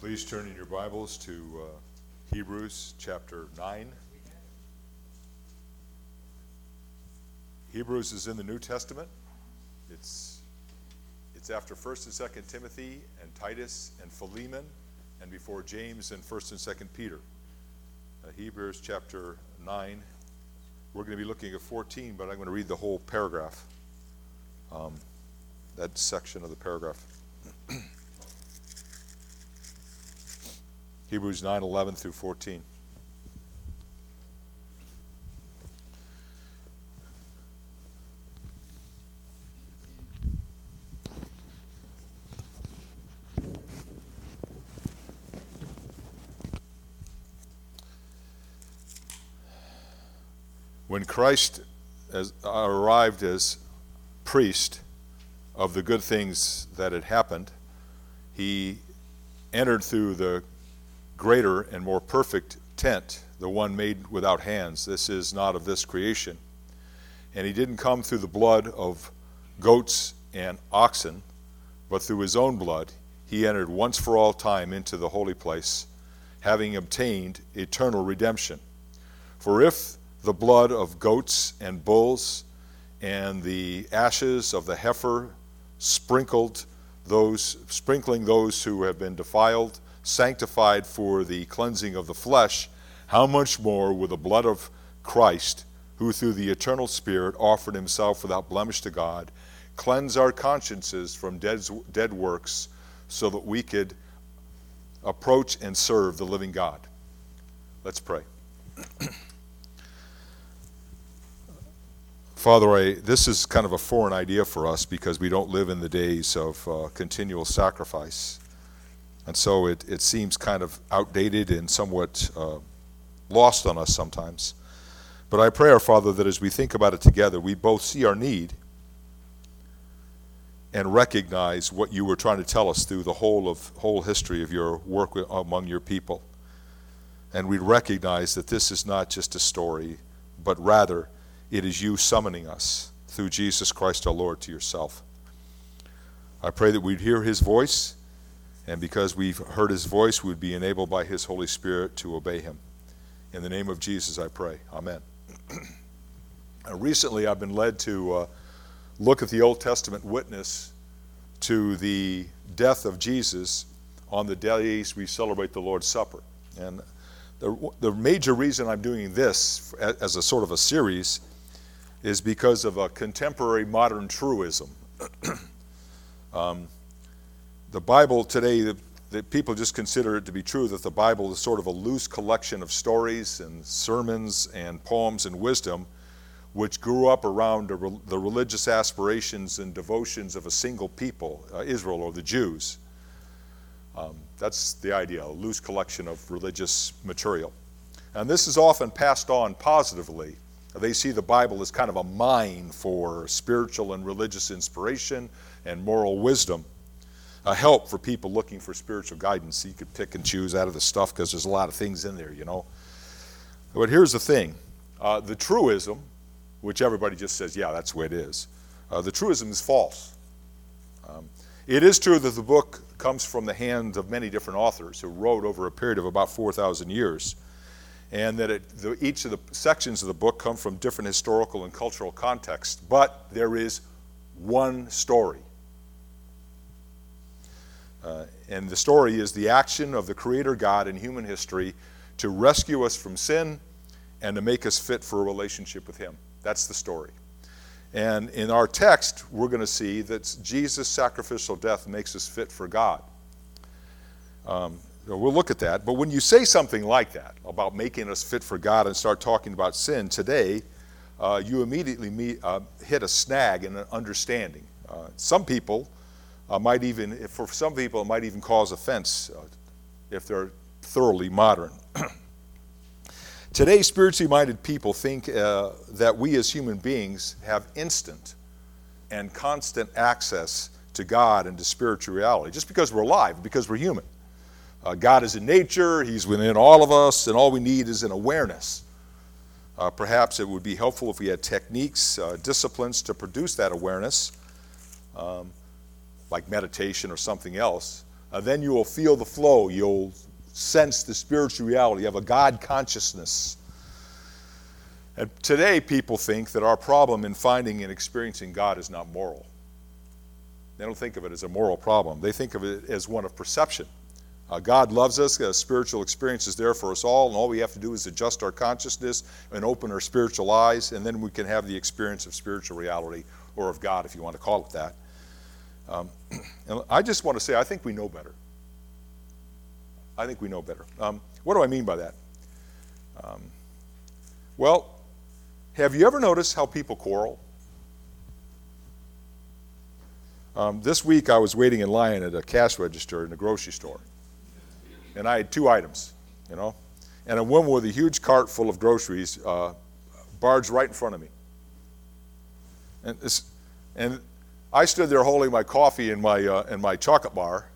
Please turn in your Bibles to Hebrews chapter 9. Hebrews is in the New Testament. It's after 1st and 2nd Timothy and Titus and Philemon and before James and 1st and 2nd Peter. Hebrews chapter 9. We're going to be looking at 14, but I'm going to read the whole paragraph, that section of the paragraph. Hebrews 9:11 through 14. When Christ arrived as priest of the good things that had happened, he entered through the greater and more perfect tent, the one made without hands. This is not of this creation. And he didn't come through the blood of goats and oxen, but through his own blood he entered once for all time into the holy place, having obtained eternal redemption. For if the blood of goats and bulls and the ashes of the heifer sprinkling those who have been defiled, sanctified for the cleansing of the flesh, how much more will the blood of Christ, who through the eternal Spirit offered himself without blemish to God, cleanse our consciences from dead works, so that we could approach and serve the living God. Let's pray. Father, this is kind of a foreign idea for us because we don't live in the days of continual sacrifice. And so it seems kind of outdated and somewhat lost on us sometimes. But I pray, our Father, that as we think about it together, we both see our need and recognize what you were trying to tell us through the whole history of your work among your people. And we recognize that this is not just a story, but rather it is you summoning us through Jesus Christ our Lord to yourself. I pray that we'd hear his voice, and because we've heard his voice, we'd be enabled by his Holy Spirit to obey him. In the name of Jesus, I pray. Amen. Recently, I've been led to look at the Old Testament witness to the death of Jesus on the days we celebrate the Lord's Supper. And the major reason I'm doing this as a sort of a series is because of a contemporary modern truism. The Bible today, that people just consider it to be true that the Bible is sort of a loose collection of stories and sermons and poems and wisdom which grew up around the religious aspirations and devotions of a single people, Israel or the Jews. That's the idea, a loose collection of religious material. And this is often passed on positively. They see the Bible as kind of a mine for spiritual and religious inspiration and moral wisdom. A help for people looking for spiritual guidance. So you could pick and choose out of the stuff because there's a lot of things in there, you know. But here's the thing. The truism, which everybody just says, yeah, that's the way it is. The truism is false. It is true that the book comes from the hand of many different authors who wrote over a period of about 4,000 years, and that each of the sections of the book come from different historical and cultural contexts, but there is one story. And the story is the action of the Creator God in human history to rescue us from sin and to make us fit for a relationship with him. That's the story. And in our text, we're going to see that Jesus' sacrificial death makes us fit for God. We'll look at that. But when you say something like that, about making us fit for God, and start talking about sin today, you immediately hit a snag in an understanding. Some people might even cause offense if they're thoroughly modern. Today, spiritually minded people think that we as human beings have instant and constant access to God and to spiritual reality, just because we're alive, because we're human. God is in nature, he's within all of us, and all we need is an awareness. Perhaps it would be helpful if we had techniques, disciplines to produce that awareness. Like meditation or something else. then you will feel the flow. You'll sense the spiritual reality. You have a God consciousness. And today, people think that our problem in finding and experiencing God is not moral. They don't think of it as a moral problem. They think of it as one of perception. God loves us. A spiritual experience is there for us all, and all we have to do is adjust our consciousness and open our spiritual eyes, and then we can have the experience of spiritual reality, or of God, if you want to call it that. And I just want to say, I think we know better. I think we know better. What do I mean by that? Well, have you ever noticed how people quarrel? This week I was waiting in line at a cash register in a grocery store. And I had 2 items, and a woman with a huge cart full of groceries barged right in front of me. And I stood there holding my coffee and my chocolate bar,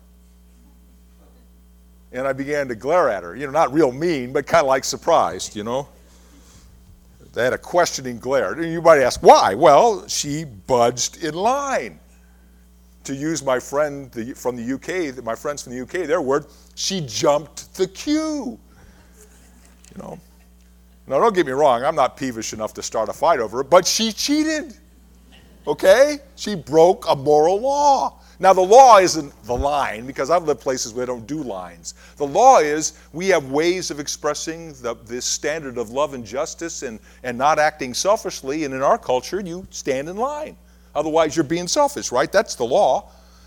and I began to glare at her. Not real mean, but kind of like surprised. They had a questioning glare. And you might ask, why? Well, she budged in line. To use my friend from the UK, my friends from the UK, their word, she jumped the queue. Now, don't get me wrong, I'm not peevish enough to start a fight over it, but she cheated. Okay? She broke a moral law. Now, the law isn't the line, because I've lived places where they don't do lines. The law is we have ways of expressing this standard of love and justice and not acting selfishly, and in our culture, you stand in line. Otherwise, you're being selfish, right? That's the law.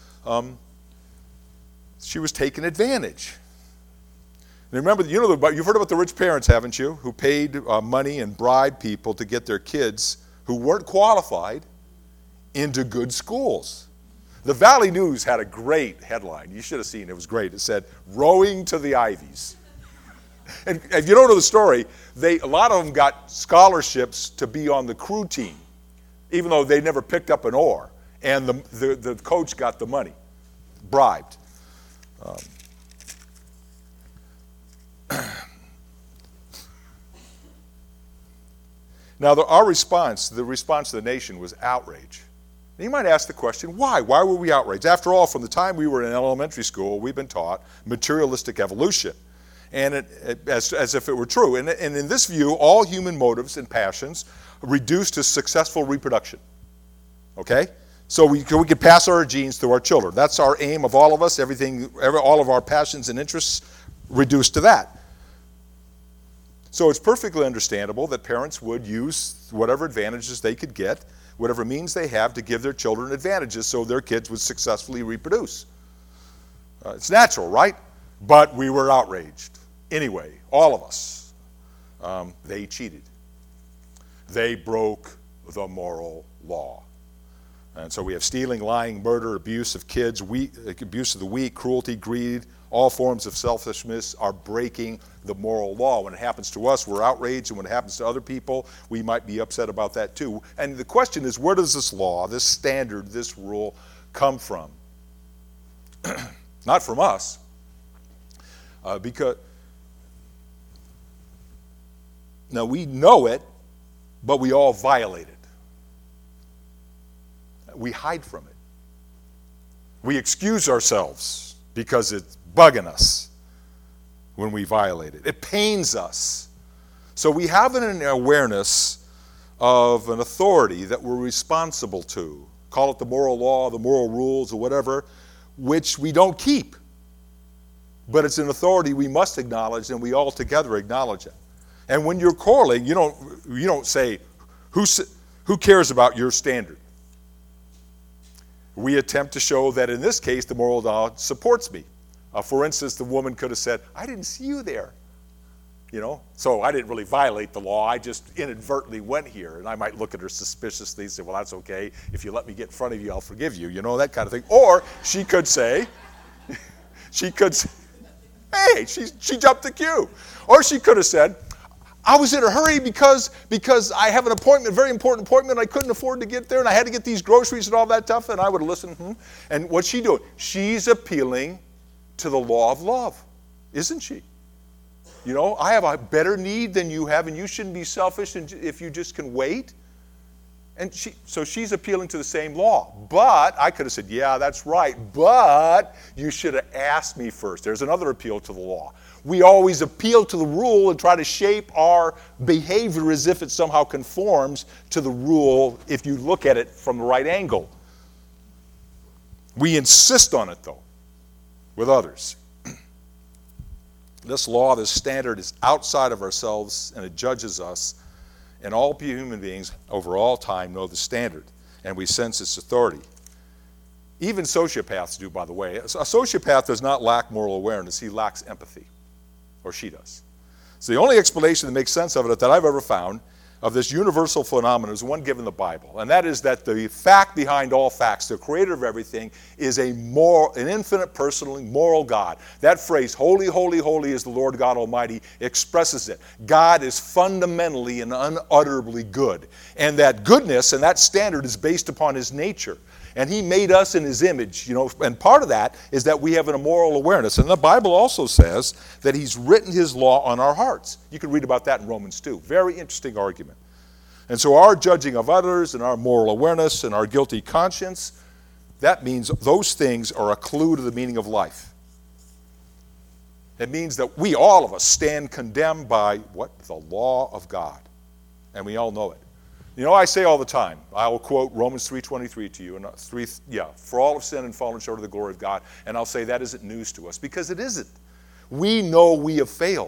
She was taking advantage. And remember, you've heard about the rich parents, haven't you, who paid money and bribed people to get their kids who weren't qualified into good schools. The Valley News had a great headline. You should have seen it. It was great. It said, "Rowing to the Ivies." And if you don't know the story, a lot of them got scholarships to be on the crew team, even though they never picked up an oar. And the coach got the money, bribed. Now, our response, the response of the nation was outrage. And you might ask the question, why? Why were we outraged? After all, from the time we were in elementary school, we've been taught materialistic evolution, and as if it were true. And in this view, all human motives and passions reduced to successful reproduction. Okay? So we can pass our genes to our children. That's our aim of all of us. All of our passions and interests reduced to that. So it's perfectly understandable that parents would use whatever advantages they could get, whatever means they have, to give their children advantages so their kids would successfully reproduce. It's natural, right? But we were outraged. Anyway, all of us. They cheated. They broke the moral law. And so we have stealing, lying, murder, abuse of kids, abuse of the weak, cruelty, greed. All forms of selfishness are breaking the moral law. When it happens to us, we're outraged, and when it happens to other people, we might be upset about that too. And the question is, where does this law, this standard, this rule come from? Not from us, because now we know it, but we all violate it. We hide from it. We excuse ourselves because it's bugging us when we violate it. It pains us. So we have an awareness of an authority that we're responsible to. Call it the moral law, the moral rules, or whatever, which we don't keep. But it's an authority we must acknowledge, and we all together acknowledge it. And when you're quarreling, you don't say, who cares about your standard? We attempt to show that in this case, the moral law supports me. For instance, the woman could have said, I didn't see you there. So I didn't really violate the law. I just inadvertently went here. And I might look at her suspiciously and say, well, that's okay. If you let me get in front of you, I'll forgive you. That kind of thing. Or she could say, hey, she jumped the queue. Or she could have said, I was in a hurry because I have an appointment, a very important appointment. I couldn't afford to get there, and I had to get these groceries and all that stuff, and I would have listened. And what's she doing? She's appealing to the law of love, isn't she? I have a better need than you have, and you shouldn't be selfish if you just can wait. And so she's appealing to the same law. But I could have said, yeah, that's right, but you should have asked me first. There's another appeal to the law. We always appeal to the rule and try to shape our behavior as if it somehow conforms to the rule if you look at it from the right angle. We insist on it, though, with others. This law, this standard is outside of ourselves, and it judges us. And all human beings over all time know the standard, and we sense its authority. Even sociopaths do, by the way. A sociopath does not lack moral awareness. He lacks empathy, or she does. So the only explanation that makes sense of it that I've ever found of this universal phenomenon is one given in the Bible, and that is that the fact behind all facts, the creator of everything, is an infinite, personal, moral God. That phrase, holy, holy, holy is the Lord God Almighty, expresses it. God is fundamentally and unutterably good, and that goodness and that standard is based upon his nature. And he made us in his image, and part of that is that we have an moral awareness. And the Bible also says that he's written his law on our hearts. You can read about that in Romans 2. Very interesting argument. And so our judging of others and our moral awareness and our guilty conscience, that means those things are a clue to the meaning of life. It means that we, all of us, stand condemned by what? The law of God. And we all know it. I say all the time, I will quote Romans 3:23 to you, and for all have sinned and fallen short of the glory of God, and I'll say that isn't news to us, because it isn't. We know we have failed.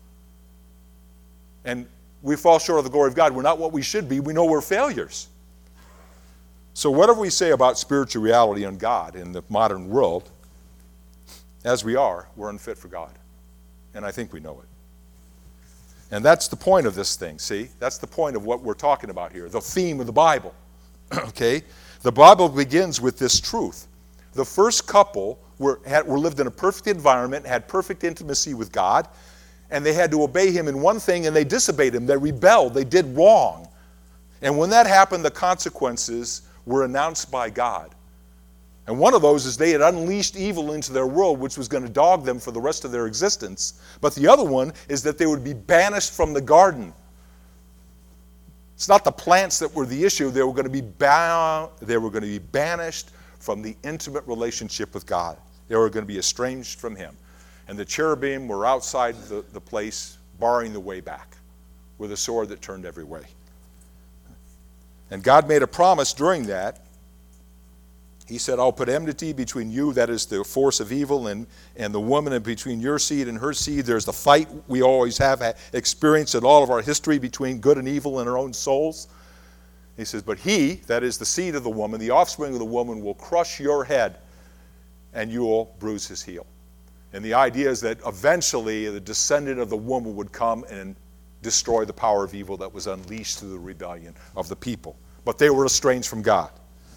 And we fall short of the glory of God. We're not what we should be. We know we're failures. So whatever we say about spiritual reality and God in the modern world, as we are, we're unfit for God. And I think we know it. And that's the point of this thing, see? That's the point of what we're talking about here, the theme of the Bible, okay? The Bible begins with this truth. The first couple were lived in a perfect environment, had perfect intimacy with God, and they had to obey him in one thing, and they disobeyed him. They rebelled. They did wrong. And when that happened, the consequences were announced by God. And one of those is they had unleashed evil into their world, which was going to dog them for the rest of their existence. But the other one is that they would be banished from the garden. It's not the plants that were the issue. They were going to be banished from the intimate relationship with God. They were going to be estranged from him. And the cherubim were outside the place, barring the way back, with a sword that turned every way. And God made a promise during that. He said, I'll put enmity between you, that is the force of evil, and the woman, and between your seed and her seed. There's the fight we always have experienced in all of our history between good and evil in our own souls. He says, but he, that is the seed of the woman, the offspring of the woman, will crush your head, and you will bruise his heel. And the idea is that eventually the descendant of the woman would come and destroy the power of evil that was unleashed through the rebellion of the people. But they were estranged from God.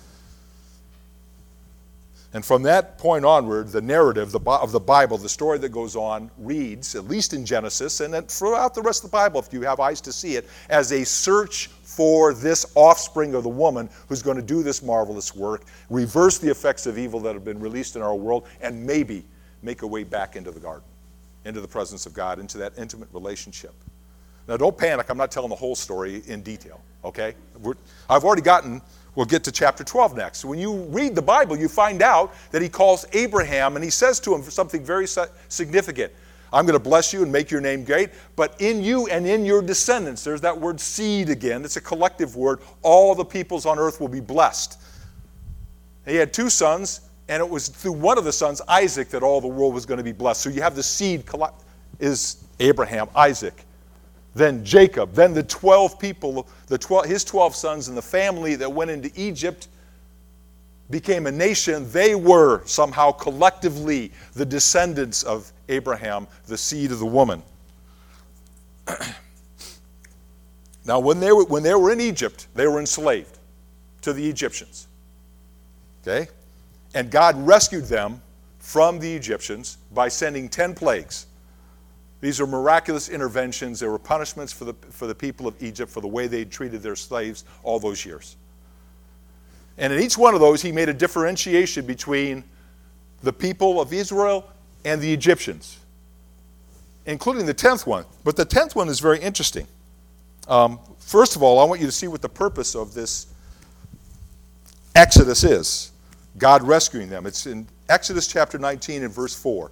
And from that point onward, the narrative of the Bible, the story that goes on, reads, at least in Genesis, and then throughout the rest of the Bible, if you have eyes to see it, as a search for this offspring of the woman who's going to do this marvelous work, reverse the effects of evil that have been released in our world, and maybe make a way back into the garden, into the presence of God, into that intimate relationship. Now, don't panic. I'm not telling the whole story in detail, okay? We'll get to chapter 12 next. When you read the Bible, you find out that he calls Abraham, and he says to him something very significant. I'm going to bless you and make your name great, but in you and in your descendants, there's that word seed again. It's a collective word. All the peoples on earth will be blessed. He had two sons, and it was through one of the sons, Isaac, that all the world was going to be blessed. So you have the seed is Abraham, Isaac. Then Jacob, then the 12 people, his 12 sons and the family that went into Egypt became a nation. They were somehow collectively the descendants of Abraham, the seed of the woman. Now, when they were in Egypt, they were enslaved to the Egyptians. Okay? And God rescued them from the Egyptians by sending 10 plagues. These are miraculous interventions. They were punishments for the people of Egypt for the way they treated their slaves all those years. And in each one of those, he made a differentiation between the people of Israel and the Egyptians, including the 10th one. But the 10th one is very interesting. First of all, I want you to see what the purpose of this Exodus is. God rescuing them. It's in Exodus chapter 19 and verse 4.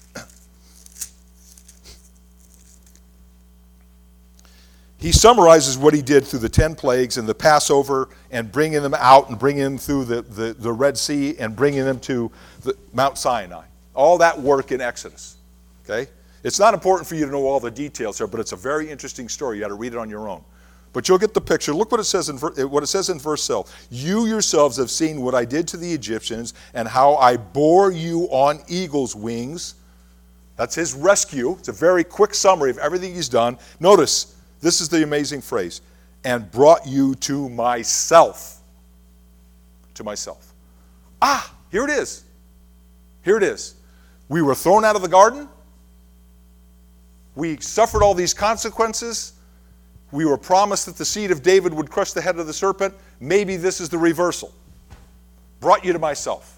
He summarizes what he did through the 10 plagues and the Passover and bringing them out and bringing them through the Red Sea and bringing them to Mount Sinai. All that work in Exodus. Okay? It's not important for you to know all the details here, but it's a very interesting story. You got to read it on your own. But you'll get the picture. Look what it says in verse 12. You yourselves have seen what I did to the Egyptians and how I bore you on eagle's wings. That's his rescue. It's a very quick summary of everything he's done. Notice, this is the amazing phrase. And brought you to myself. To myself. Here it is. Here it is. We were thrown out of the garden. We suffered all these consequences. We were promised that the seed of David would crush the head of the serpent. Maybe this is the reversal. Brought you to myself.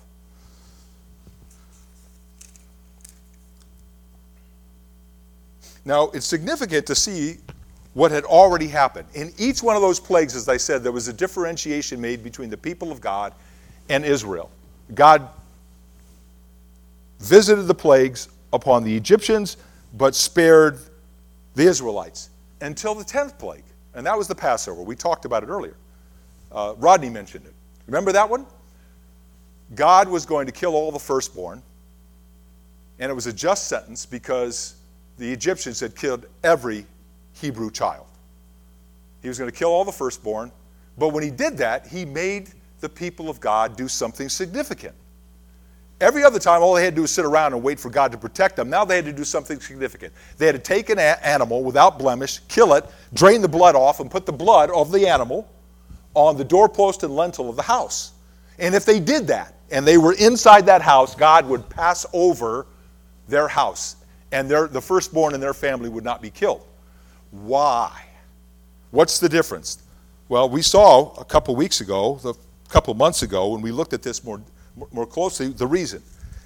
Now, it's significant to see what had already happened. In each one of those plagues, as I said, there was a differentiation made between the people of God and Israel. God visited the plagues upon the Egyptians, but spared the Israelites until the 10th plague, and that was the Passover. We talked about it earlier. Rodney mentioned it. Remember that one? God was going to kill all the firstborn, and it was a just sentence because the Egyptians had killed every Hebrew child. He was going to kill all the firstborn, but when he did that, he made the people of God do something significant. Every other time, all they had to do was sit around and wait for God to protect them. Now they had to do something significant. They had to take an animal without blemish, kill it, drain the blood off, and put the blood of the animal on the doorpost and lintel of the house. And if they did that, and they were inside that house, God would pass over their house, and the firstborn in their family would not be killed. Why? What's the difference? Well, we saw a couple months ago, when we looked at this more closely, the reason.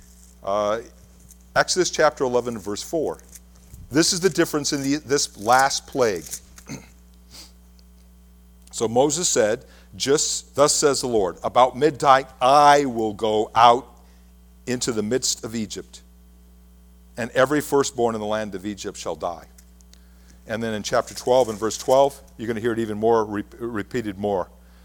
Exodus chapter 11, verse 4. This is the difference in this last plague. So Moses said, just thus says the Lord, about midnight I will go out into the midst of Egypt, and every firstborn in the land of Egypt shall die. And then in chapter 12 and verse 12, you're going to hear it even more, repeated more.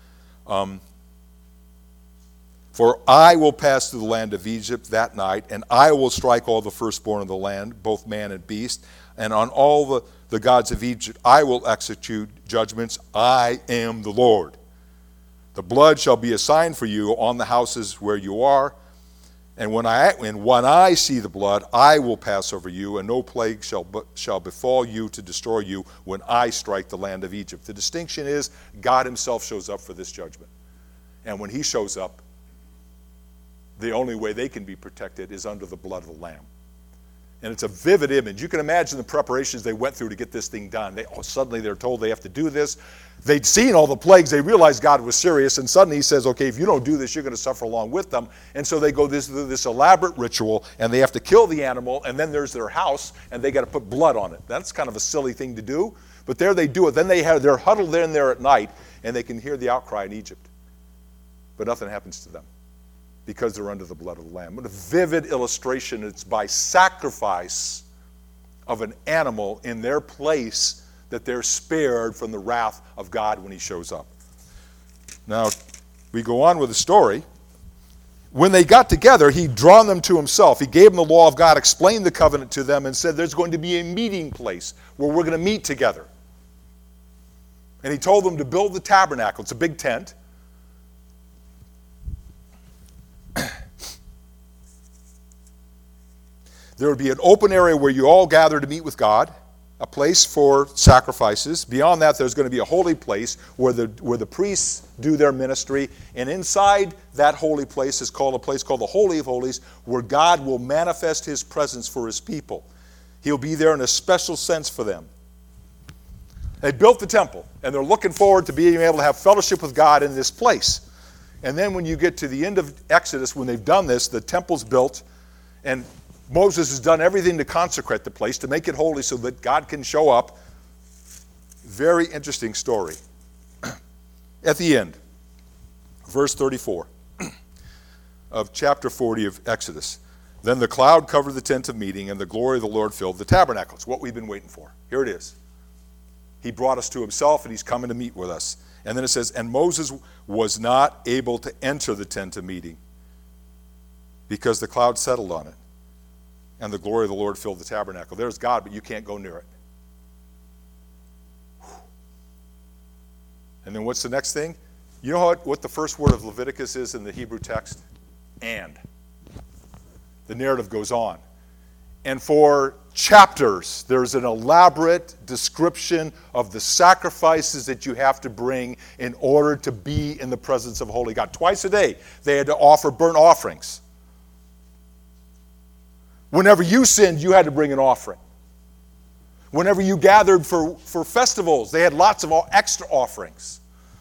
For I will pass through the land of Egypt that night, and I will strike all the firstborn of the land, both man and beast, and on all the gods of Egypt I will execute judgments. I am the Lord. The blood shall be a sign for you on the houses where you are, and when I see the blood, I will pass over you, and no plague shall befall you to destroy you when I strike the land of Egypt. The distinction is God himself shows up for this judgment. And when he shows up, the only way they can be protected is under the blood of the Lamb. And it's a vivid image. You can imagine the preparations they went through to get this thing done. Suddenly they're told they have to do this. They'd seen all the plagues. They realized God was serious. And suddenly he says, okay, if you don't do this, you're going to suffer along with them. And so they go through this elaborate ritual, and they have to kill the animal, and then there's their house, and they got to put blood on it. That's kind of a silly thing to do. But there they do it. Then they're huddled in there at night, and they can hear the outcry in Egypt. But nothing happens to them, because they're under the blood of the Lamb. What a vivid illustration. It's by sacrifice of an animal in their place that they're spared from the wrath of God when he shows up. Now, we go on with the story. When they got together, he'd drawn them to himself. He gave them the law of God, explained the covenant to them, and said there's going to be a meeting place where we're going to meet together. And he told them to build the tabernacle. It's a big tent. There would be an open area where you all gather to meet with God, a place for sacrifices. Beyond that, there's going to be a holy place where the priests do their ministry. And inside that holy place is a place called the Holy of Holies, where God will manifest his presence for his people. He'll be there in a special sense for them. They built the temple, and they're looking forward to being able to have fellowship with God in this place. And then when you get to the end of Exodus, when they've done this, the temple's built, and Moses has done everything to consecrate the place, to make it holy so that God can show up. Very interesting story. At the end, verse 34 of chapter 40 of Exodus. Then the cloud covered the tent of meeting, and the glory of the Lord filled the tabernacle. It's what we've been waiting for. Here it is. He brought us to himself, and he's coming to meet with us. And then it says, and Moses was not able to enter the tent of meeting because the cloud settled on it, and the glory of the Lord filled the tabernacle. There's God, but you can't go near it. And then what's the next thing? You know what the first word of Leviticus is in the Hebrew text? And. The narrative goes on. And for chapters, there's an elaborate description of the sacrifices that you have to bring in order to be in the presence of holy God. Twice a day, they had to offer burnt offerings. Whenever you sinned, you had to bring an offering. Whenever you gathered for festivals, they had lots of extra offerings.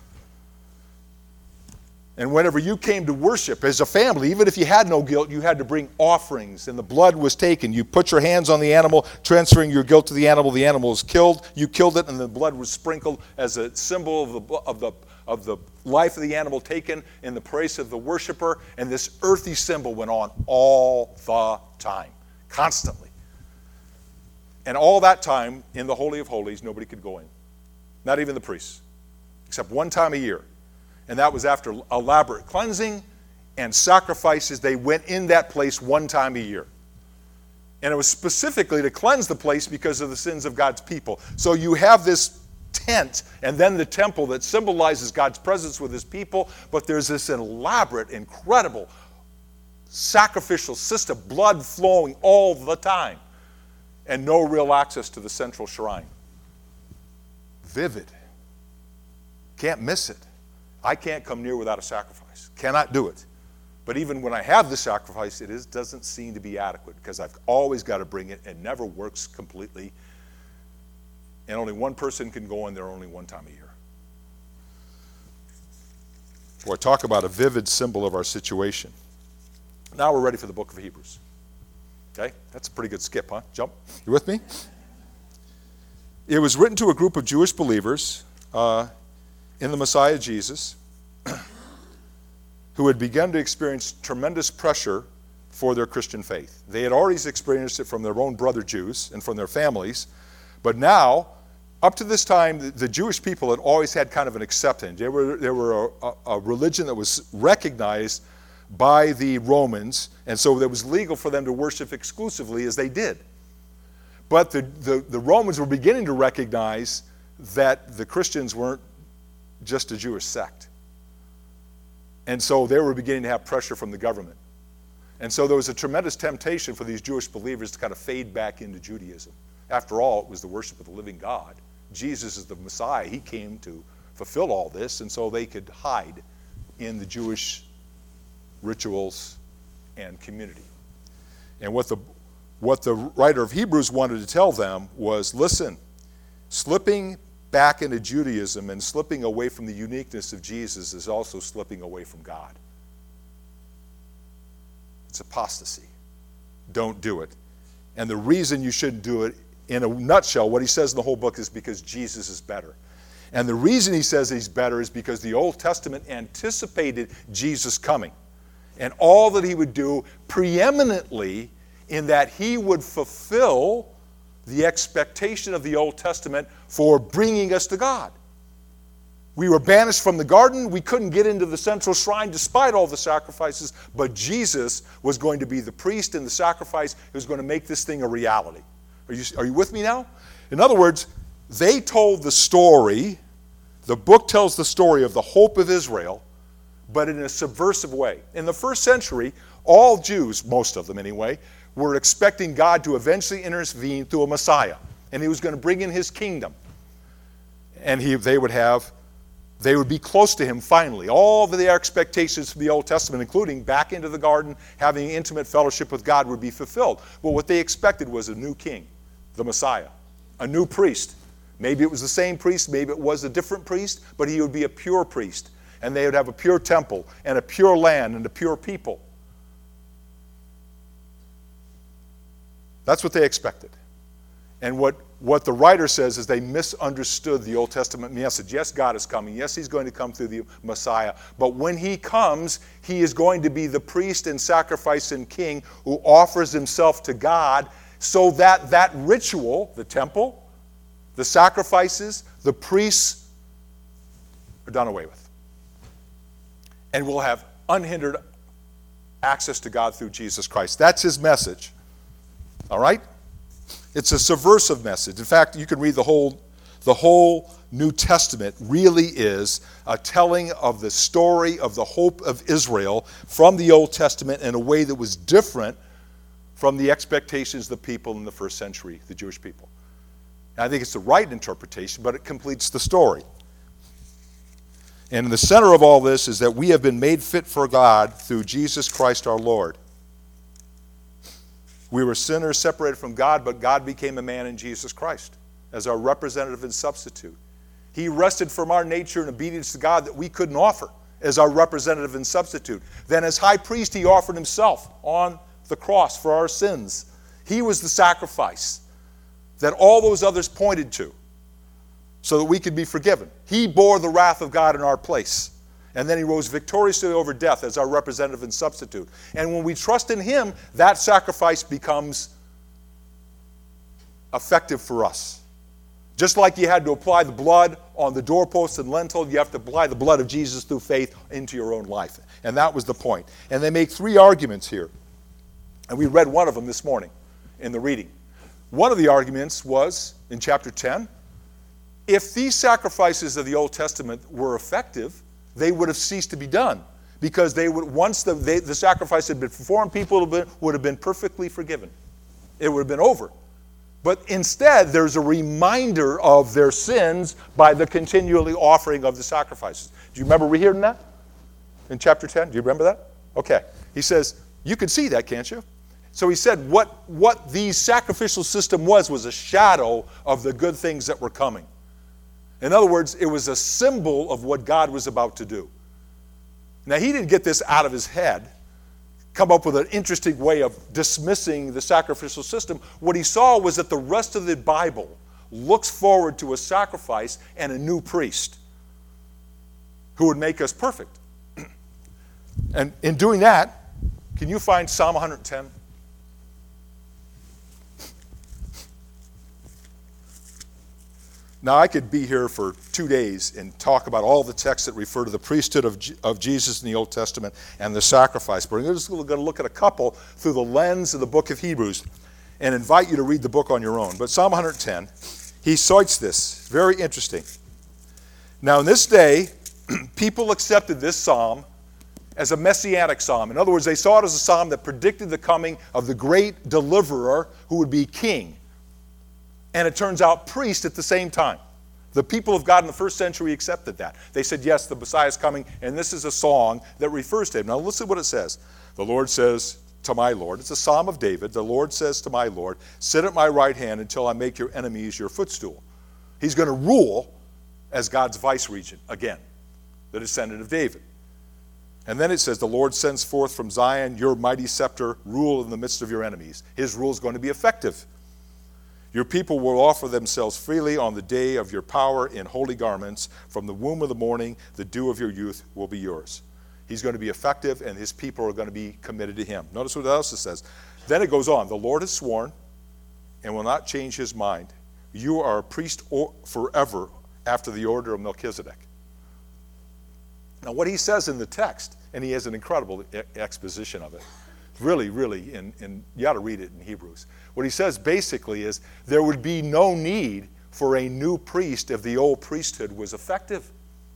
And whenever you came to worship as a family, even if you had no guilt, you had to bring offerings, and the blood was taken. You put your hands on the animal, transferring your guilt to the animal. The animal was killed. You killed it, and the blood was sprinkled as a symbol of the life of the animal taken in the praise of the worshiper. And this earthy symbol went on all the time, constantly. And all that time, in the Holy of Holies, nobody could go in. Not even the priests, except one time a year. And that was after elaborate cleansing and sacrifices. They went in that place one time a year. And it was specifically to cleanse the place because of the sins of God's people. So you have this tent and then the temple that symbolizes God's presence with his people, but there's this elaborate, incredible sacrificial system, blood flowing all the time, and no real access to the central shrine. Vivid. Can't miss it. I can't come near without a sacrifice. Cannot do it. But even when I have the sacrifice, it doesn't seem to be adequate because I've always got to bring it. It never works completely. And only one person can go in there only one time a year. Boy, talk about a vivid symbol of our situation. Now we're ready for the book of Hebrews. Okay? That's a pretty good skip, huh? Jump. You with me? It was written to a group of Jewish believers in the Messiah Jesus, who had begun to experience tremendous pressure for their Christian faith. They had already experienced it from their own brother Jews and from their families, but now, up to this time, the Jewish people had always had kind of an acceptance. They were a religion that was recognized by the Romans, and so it was legal for them to worship exclusively as they did. But the Romans were beginning to recognize that the Christians weren't just a Jewish sect. And so they were beginning to have pressure from the government. And so there was a tremendous temptation for these Jewish believers to kind of fade back into Judaism. After all, it was the worship of the living God. Jesus is the Messiah. He came to fulfill all this, and so they could hide in the Jewish rituals and community. And what the writer of Hebrews wanted to tell them was, listen, slipping back into Judaism and slipping away from the uniqueness of Jesus is also slipping away from God. It's apostasy. Don't do it. And the reason you shouldn't do it, in a nutshell, what he says in the whole book is because Jesus is better. And the reason he says he's better is because the Old Testament anticipated Jesus coming and all that he would do preeminently in that he would fulfill the expectation of the Old Testament for bringing us to God. We were banished from the garden. We couldn't get into the central shrine despite all the sacrifices, but Jesus was going to be the priest and the sacrifice who was going to make this thing a reality. Are you with me now? In other words, they told the story, the book tells the story of the hope of Israel, but in a subversive way. In the first century, all Jews, most of them anyway, were expecting God to eventually intervene through a Messiah. And he was going to bring in his kingdom. And they would be close to him finally. All of their expectations from the Old Testament, including back into the garden, having intimate fellowship with God, would be fulfilled. Well, what they expected was a new king, the Messiah, a new priest. Maybe it was the same priest, maybe it was a different priest, but he would be a pure priest. And they would have a pure temple and a pure land and a pure people. That's what they expected. And what what the writer says is they misunderstood the Old Testament message. Yes, God is coming. Yes, he's going to come through the Messiah. But when he comes, he is going to be the priest and sacrifice and king who offers himself to God, so that that ritual, the temple, the sacrifices, the priests, are done away with. And we'll have unhindered access to God through Jesus Christ. That's his message. All right? It's a subversive message. In fact, you can read the whole New Testament really is a telling of the story of the hope of Israel from the Old Testament in a way that was different from the expectations of the people in the first century, the Jewish people. And I think it's the right interpretation, but it completes the story. And in the center of all this is that we have been made fit for God through Jesus Christ our Lord. We were sinners separated from God, but God became a man in Jesus Christ as our representative and substitute. He rested from our nature in obedience to God that we couldn't offer as our representative and substitute. Then as high priest, he offered himself on the cross for our sins. He was the sacrifice that all those others pointed to so that we could be forgiven. He bore the wrath of God in our place. And then he rose victoriously over death as our representative and substitute. And when we trust in him, that sacrifice becomes effective for us. Just like you had to apply the blood on the doorpost and lintel, you have to apply the blood of Jesus through faith into your own life. And that was the point. And they make three arguments here. And we read one of them this morning in the reading. One of the arguments was, in chapter 10, if these sacrifices of the Old Testament were effective, they would have ceased to be done, because they would, once the sacrifice had been performed, people would have been perfectly forgiven. It would have been over. But instead, there's a reminder of their sins by the continually offering of the sacrifices. Do you remember rehearing that in chapter 10? Do you remember that? Okay. He says, you can see that, can't you? So he said what the sacrificial system was a shadow of the good things that were coming. In other words, it was a symbol of what God was about to do. Now, he didn't get this out of his head, come up with an interesting way of dismissing the sacrificial system. What he saw was that the rest of the Bible looks forward to a sacrifice and a new priest who would make us perfect. And in doing that, can you find Psalm 110? Now, I could be here for 2 days and talk about all the texts that refer to the priesthood of Jesus in the Old Testament and the sacrifice. But I'm just going to look at a couple through the lens of the book of Hebrews and invite you to read the book on your own. But Psalm 110, he cites this. Very interesting. Now, in this day, people accepted this psalm as a messianic psalm. In other words, they saw it as a psalm that predicted the coming of the great deliverer who would be king. And it turns out priest at the same time. The people of God in the first century accepted that. They said, yes, the Messiah is coming, and this is a song that refers to him. Now listen to what it says. The Lord says to my Lord, it's a psalm of David, the Lord says to my Lord, sit at my right hand until I make your enemies your footstool. He's going to rule as God's vice regent again, the descendant of David. And then it says, the Lord sends forth from Zion your mighty scepter, rule in the midst of your enemies. His rule is going to be effective. Your people will offer themselves freely on the day of your power in holy garments. From the womb of the morning, the dew of your youth will be yours. He's going to be effective, and his people are going to be committed to him. Notice what else it says. Then it goes on. The Lord has sworn and will not change his mind. You are a priest forever after the order of Melchizedek. Now, what he says in the text, and he has an incredible exposition of it, really, and you ought to read it in Hebrews. What he says basically is there would be no need for a new priest if the old priesthood was effective.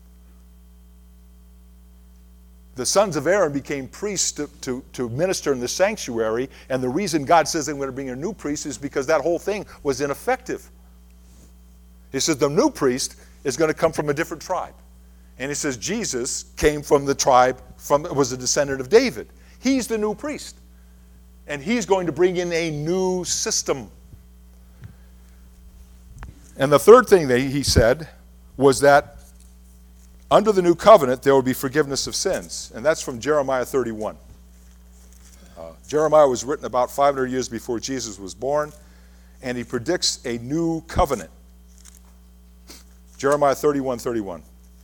The sons of Aaron became priests to minister in the sanctuary, and the reason God says I'm going to bring a new priest is because that whole thing was ineffective. He says the new priest is going to come from a different tribe. And he says Jesus came from the tribe, was a descendant of David. He's the new priest. And he's going to bring in a new system. And the third thing that he said was that under the new covenant, there will be forgiveness of sins. And that's from Jeremiah 31. Jeremiah was written about 500 years before Jesus was born. and he predicts a new covenant. Jeremiah 31:31.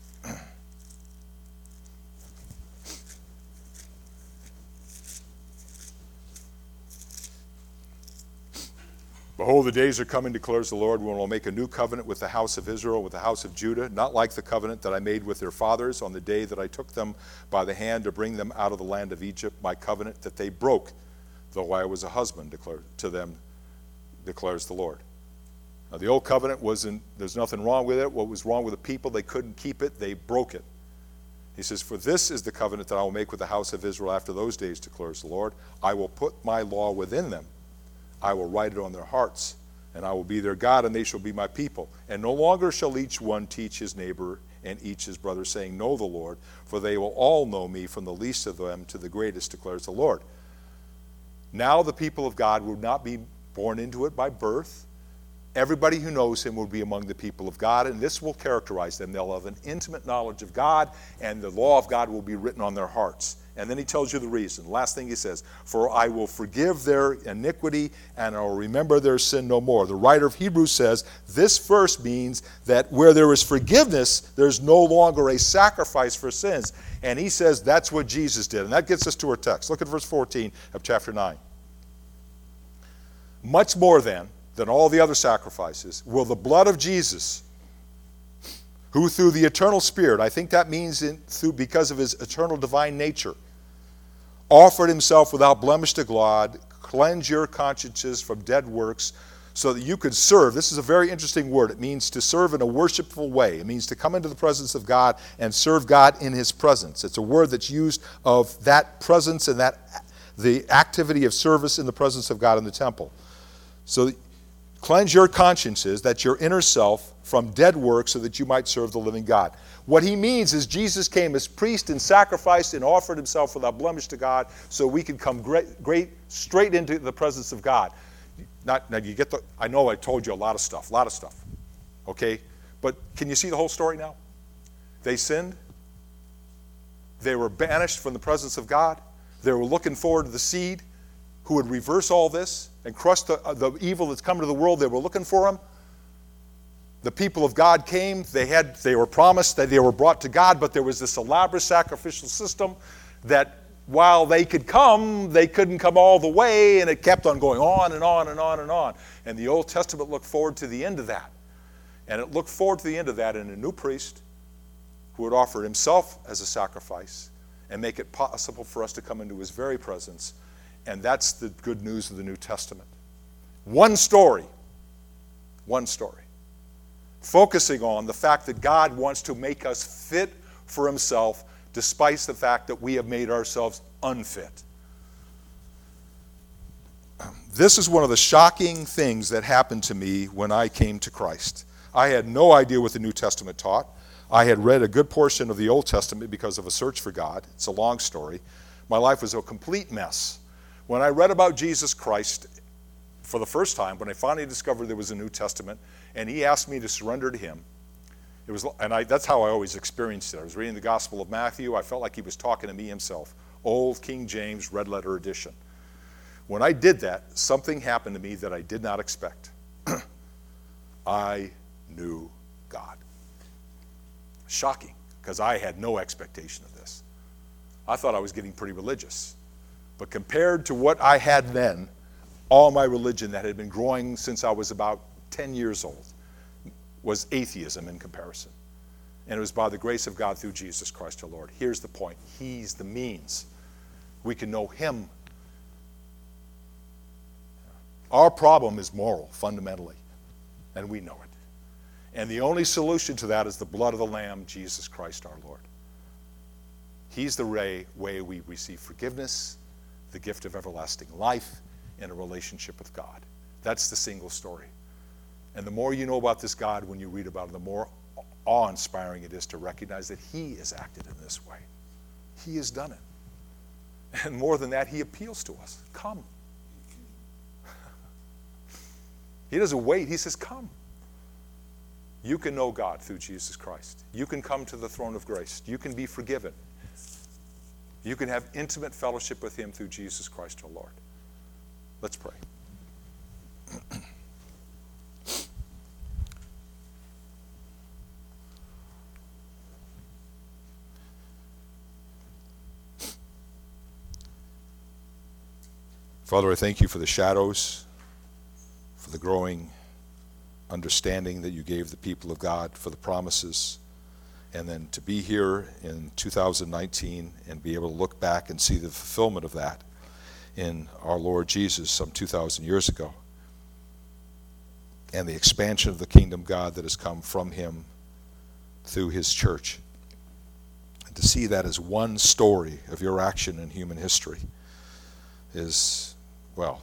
Behold, the days are coming, declares the Lord, when I will make a new covenant with the house of Israel, with the house of Judah, not like the covenant that I made with their fathers on the day that I took them by the hand to bring them out of the land of Egypt, my covenant that they broke, though I was a husband to them, declares the Lord. Now, the old covenant there's nothing wrong with it. What was wrong with the people, they couldn't keep it, they broke it. He says, for this is the covenant that I will make with the house of Israel after those days, declares the Lord. I will put my law within them. I will write it on their hearts, and I will be their God, and they shall be my people. And no longer shall each one teach his neighbor and each his brother, saying, know the Lord, for they will all know me, from the least of them to the greatest, declares the Lord. Now the people of God will not be born into it by birth. Everybody who knows him will be among the people of God, and this will characterize them. They'll have an intimate knowledge of God, and the law of God will be written on their hearts. And then he tells you the reason. Last thing he says, for I will forgive their iniquity, and I will remember their sin no more. The writer of Hebrews says this verse means that where there is forgiveness, there's no longer a sacrifice for sins. And he says that's what Jesus did. And that gets us to our text. Look at verse 14 of chapter 9. Much more than all the other sacrifices will the blood of Jesus, who through the eternal Spirit, I think that means because of his eternal divine nature, offered himself without blemish to God, cleanse your consciences from dead works, so that you could serve. This is a very interesting word. It means to serve in a worshipful way. It means to come into the presence of God and serve God in his presence. It's a word that's used of that presence and the activity of service in the presence of God in the temple. So cleanse your consciences, that's your inner self, from dead works, so that you might serve the living God. What he means is Jesus came as priest and sacrificed and offered himself without blemish to God, so we could come straight into the presence of God. Now you get I know I told you a lot of stuff, okay? But can you see the whole story now? They sinned. They were banished from the presence of God. They were looking forward to the seed who would reverse all this and crush the evil that's come to the world. They were looking for him. The people of God came. They were promised that they were brought to God, but there was this elaborate sacrificial system that while they could come, they couldn't come all the way, and it kept on going on and on and on and on. And the Old Testament looked forward to the end of that. And it looked forward to the end of that in a new priest who would offer himself as a sacrifice and make it possible for us to come into his very presence. And that's the good news of the New Testament. One story, focusing on the fact that God wants to make us fit for himself, despite the fact that we have made ourselves unfit. This is one of the shocking things that happened to me when I came to Christ. I had no idea what the New Testament taught. I had read a good portion of the Old Testament because of a search for God. It's a long story. My life was a complete mess. When I read about Jesus Christ for the first time, when I finally discovered there was a New Testament, and he asked me to surrender to him, that's how I always experienced it. I was reading the Gospel of Matthew. I felt like he was talking to me himself. Old King James, red letter edition. When I did that, something happened to me that I did not expect. I knew God. Shocking, because I had no expectation of this. I thought I was getting pretty religious. But compared to what I had then, all my religion that had been growing since I was about 10 years old was atheism in comparison. And it was by the grace of God through Jesus Christ our Lord. Here's the point. He's the means. We can know him. Our problem is moral, fundamentally, and we know it. And the only solution to that is the blood of the Lamb, Jesus Christ our Lord. He's the way we receive forgiveness, the gift of everlasting life, and a relationship with God. That's the single story. And the more you know about this God when you read about him, the more awe-inspiring it is to recognize that he has acted in this way. He has done it. And more than that, he appeals to us. Come. He doesn't wait. He says, come. You can know God through Jesus Christ. You can come to the throne of grace. You can be forgiven. You can have intimate fellowship with him through Jesus Christ our Lord. Let's pray. Father, I thank you for the shadows, for the growing understanding that you gave the people of God, for the promises, and then to be here in 2019 and be able to look back and see the fulfillment of that in our Lord Jesus some 2,000 years ago, and the expansion of the kingdom of God that has come from him through his church. And to see that as one story of your action in human history is, well,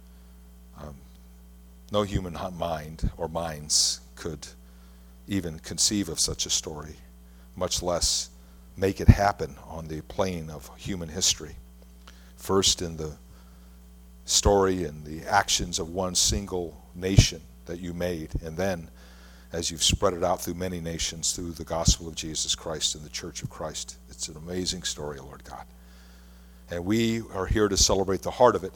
no human mind or minds could even conceive of such a story, much less make it happen on the plane of human history. First in the story and the actions of one single nation that you made, and then as you've spread it out through many nations through the gospel of Jesus Christ and the Church of Christ. It's an amazing story, Lord God. And we are here to celebrate the heart of it,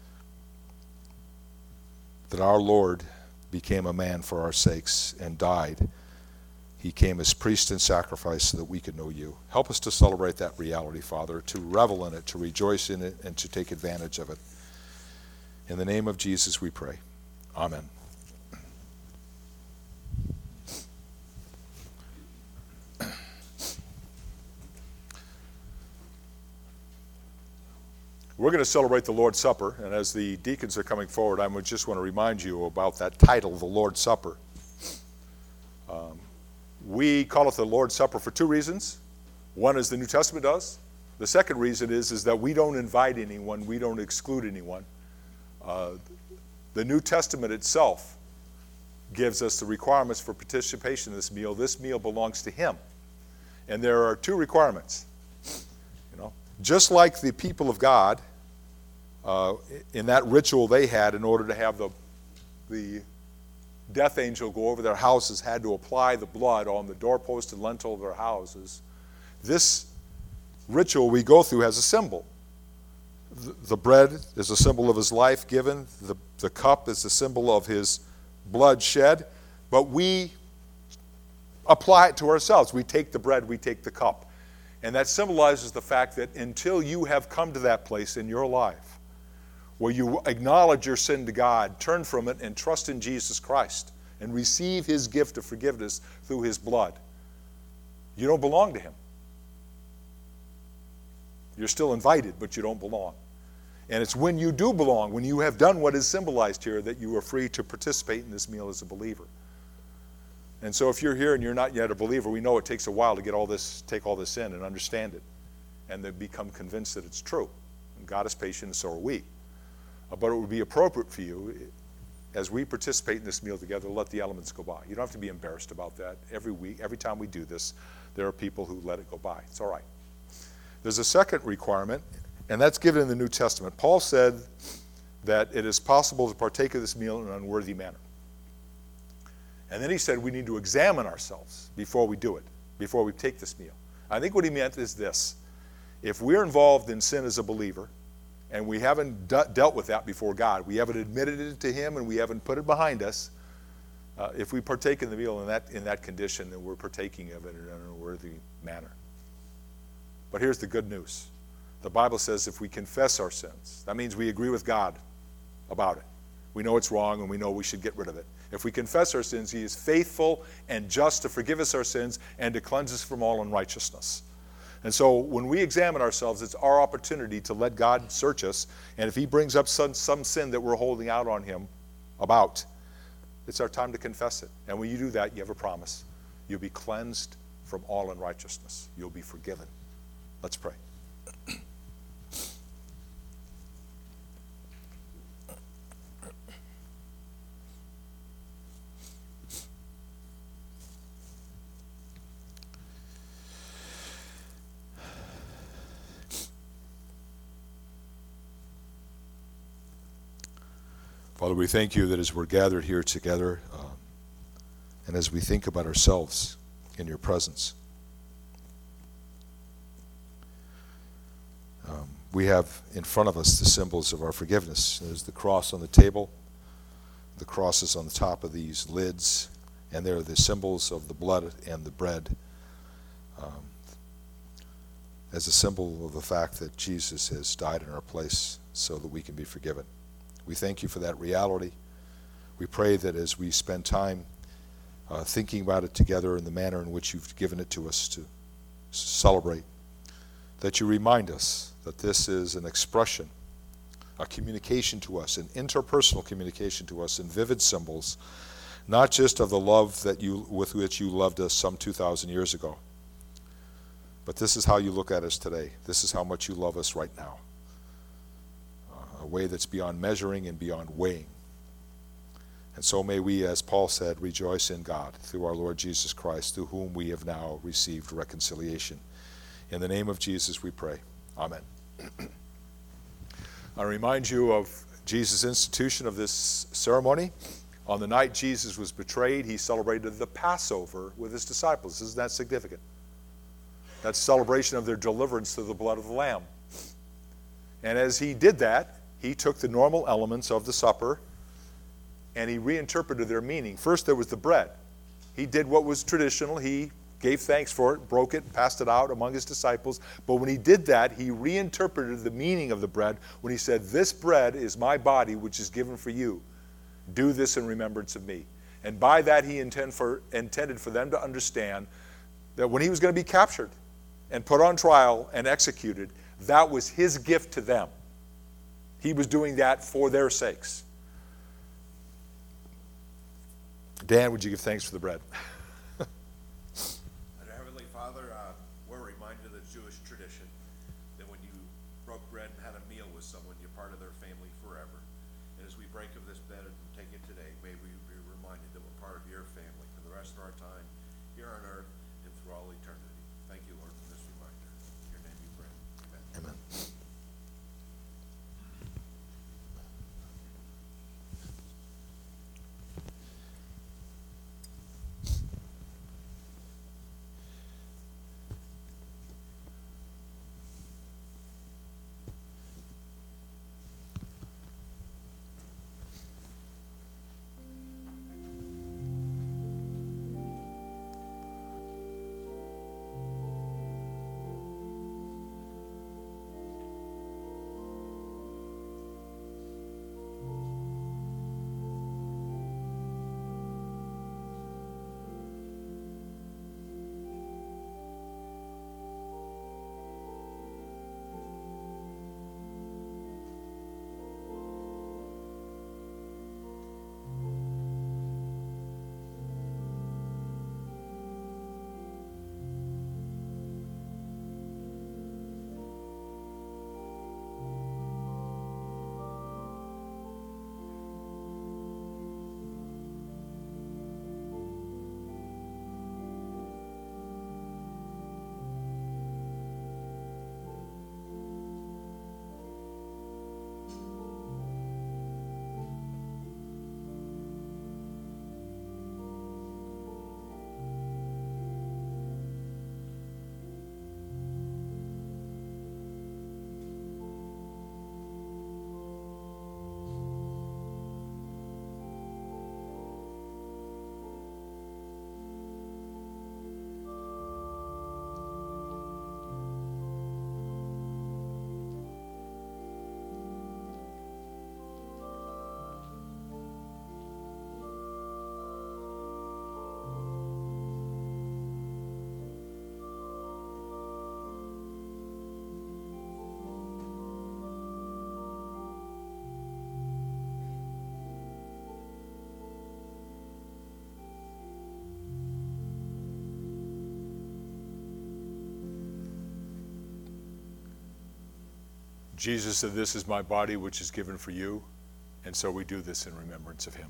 that our Lord became a man for our sakes and died. He came as priest and sacrifice so that we could know you. Help us to celebrate that reality, Father, to revel in it, to rejoice in it, and to take advantage of it. In the name of Jesus we pray. Amen. We're going to celebrate the Lord's Supper, and as the deacons are coming forward, I would just want to remind you about that title, the Lord's Supper. We call it the Lord's Supper for two reasons. One is the New Testament does. The second reason is that we don't invite anyone, we don't exclude anyone. The New Testament itself gives us the requirements for participation in this meal. This meal belongs to him. And there are two requirements. Just like the people of God, in that ritual they had in order to have the death angel go over their houses, had to apply the blood on the doorpost and lintel of their houses. This ritual we go through has a symbol. The bread is a symbol of his life given. The cup is a symbol of his blood shed. But we apply it to ourselves. We take the bread, we take the cup. And that symbolizes the fact that until you have come to that place in your life where you acknowledge your sin to God, turn from it, and trust in Jesus Christ, and receive his gift of forgiveness through his blood, you don't belong to him. You're still invited, but you don't belong. And it's when you do belong, when you have done what is symbolized here, that you are free to participate in this meal as a believer. And so if you're here and you're not yet a believer, we know it takes a while to take all this in and understand it, and then become convinced that it's true. And God is patient, and so are we. But it would be appropriate for you, as we participate in this meal together, to let the elements go by. You don't have to be embarrassed about that. Every week, every time we do this, there are people who let it go by. It's all right. There's a second requirement, and that's given in the New Testament. Paul said that it is possible to partake of this meal in an unworthy manner. And then he said we need to examine ourselves before we do it, before we take this meal. I think what he meant is this. If we're involved in sin as a believer, and we haven't dealt with that before God, we haven't admitted it to him, and we haven't put it behind us, if we partake in the meal in that condition, then we're partaking of it in an unworthy manner. But here's the good news. The Bible says if we confess our sins, that means we agree with God about it. We know it's wrong, and we know we should get rid of it. If we confess our sins, he is faithful and just to forgive us our sins and to cleanse us from all unrighteousness. And so when we examine ourselves, it's our opportunity to let God search us. And if he brings up some sin that we're holding out on him about, it's our time to confess it. And when you do that, you have a promise. You'll be cleansed from all unrighteousness. You'll be forgiven. Let's pray. Father, we thank you that as we're gathered here together, and as we think about ourselves in your presence, we have in front of us the symbols of our forgiveness. There's the cross on the table, the cross is on the top of these lids, and there are the symbols of the blood and the bread as a symbol of the fact that Jesus has died in our place so that we can be forgiven. We thank you for that reality. We pray that as we spend time thinking about it together in the manner in which you've given it to us to celebrate, that you remind us that this is an expression, a communication to us, an interpersonal communication to us in vivid symbols, not just of the love with which you loved us some 2,000 years ago, but this is how you look at us today. This is how much you love us right now. A way that's beyond measuring and beyond weighing. And so may we, as Paul said, rejoice in God through our Lord Jesus Christ, through whom we have now received reconciliation. In the name of Jesus we pray. Amen. I remind you of Jesus' institution of this ceremony. On the night Jesus was betrayed, he celebrated the Passover with his disciples. Isn't that significant? That's celebration of their deliverance through the blood of the Lamb. And as he did that, he took the normal elements of the supper and he reinterpreted their meaning. First, there was the bread. He did what was traditional. He gave thanks for it, broke it, passed it out among his disciples. But when he did that, he reinterpreted the meaning of the bread when he said, "This bread is my body, which is given for you. Do this in remembrance of me." And by that, he intended for them to understand that when he was going to be captured and put on trial and executed, that was his gift to them. He was doing that for their sakes. Dan, would you give thanks for the bread? Heavenly Father, we're reminded of the Jewish tradition that when you broke bread and had a meal with someone, you're part of their family forever. And as we break of this bread and take it today, may we be reminded that we're part of your family for the rest of our time here on earth and through all eternity. Thank you, Lord, for this reminder. In your name we pray. Amen. Amen. Jesus said, "This is my body, which is given for you." And so we do this in remembrance of him.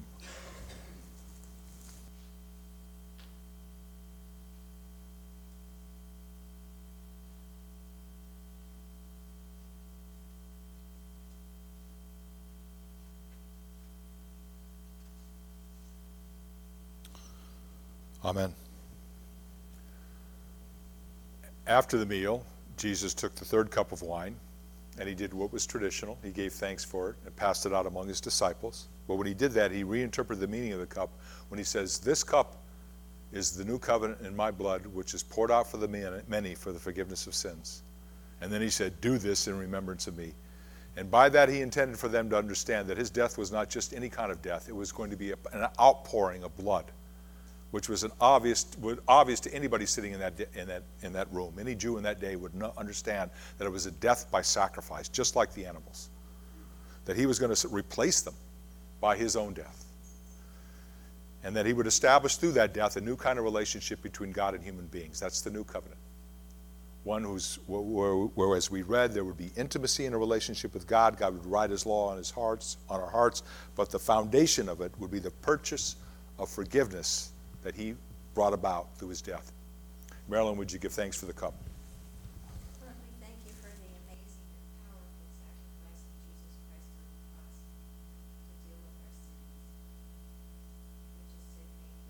Amen. After the meal, Jesus took the third cup of wine, and he did what was traditional. He gave thanks for it and passed it out among his disciples. But when he did that, he reinterpreted the meaning of the cup when he says, "This cup is the new covenant in my blood, which is poured out for the many for the forgiveness of sins." And then he said, "Do this in remembrance of me." And by that he intended for them to understand that his death was not just any kind of death. It was going to be an outpouring of blood, which was obvious to anybody sitting in that room. Any Jew in that day would understand that it was a death by sacrifice, just like the animals. That he was going to replace them by his own death. And that he would establish through that death a new kind of relationship between God and human beings. That's the new covenant. One where, as we read, there would be intimacy in a relationship with God. God would write his law on our hearts, but the foundation of it would be the purchase of forgiveness that he brought about through his death. Marilyn, would you give thanks for the cup? Lord, we thank you for the amazing and powerful sacrifice of Jesus Christ on the cross to deal with our sins. We just say thank you.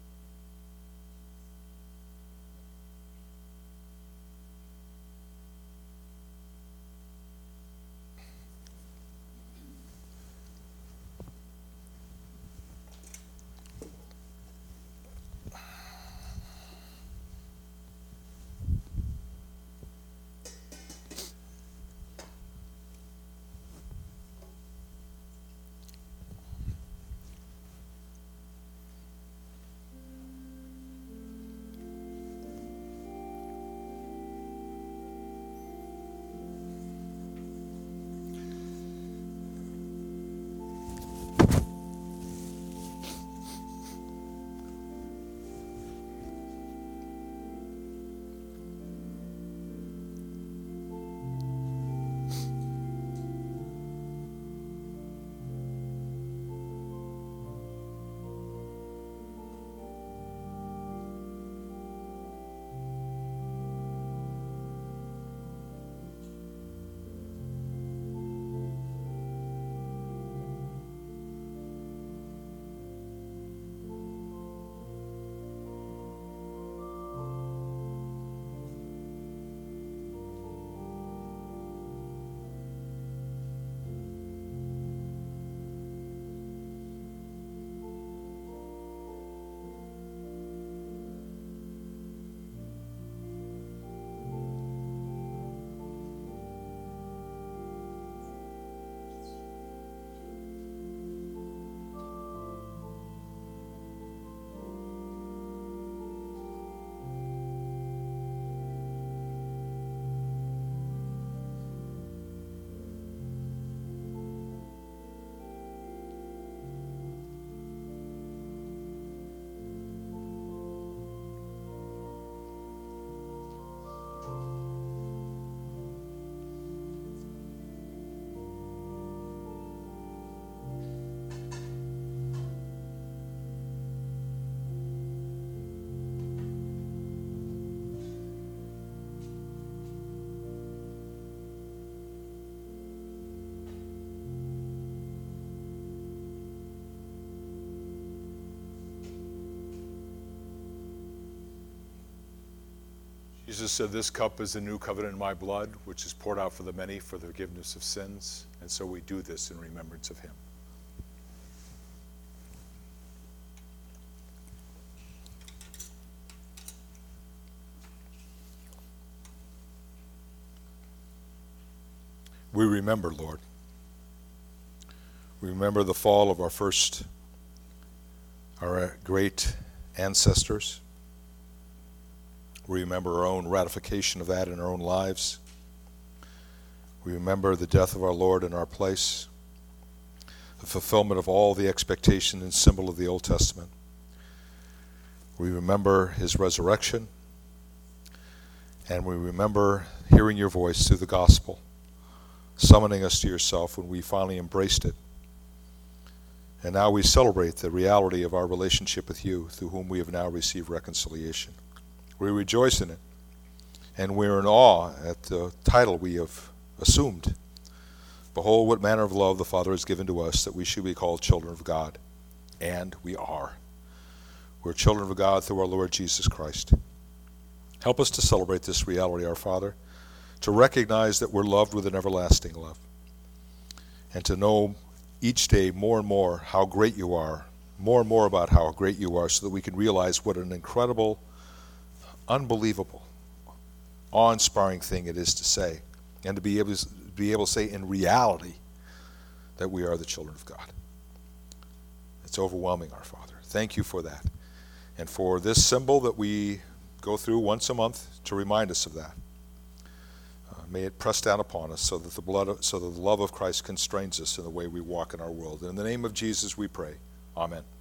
Jesus said, "This cup is the new covenant in my blood, which is poured out for the many for the forgiveness of sins." And so we do this in remembrance of him. We remember, Lord. We remember the fall of our great ancestors. We remember our own ratification of that in our own lives. We remember the death of our Lord in our place, the fulfillment of all the expectation and symbol of the Old Testament. We remember his resurrection, and we remember hearing your voice through the gospel, summoning us to yourself when we finally embraced it. And now we celebrate the reality of our relationship with you, through whom we have now received reconciliation. We rejoice in it, and we're in awe at the title we have assumed. Behold, what manner of love the Father has given to us, that we should be called children of God. And we are. We're children of God through our Lord Jesus Christ. Help us to celebrate this reality, our Father, to recognize that we're loved with an everlasting love, and to know each day more and more how great you are, more and more about how great you are, so that we can realize what an incredible, unbelievable, awe-inspiring thing it is to say, and to be able to say in reality that we are the children of God. It's overwhelming, our Father. Thank you for that. And for this symbol that we go through once a month to remind us of that. May it press down upon us so that the love of Christ constrains us in the way we walk in our world. And in the name of Jesus we pray. Amen.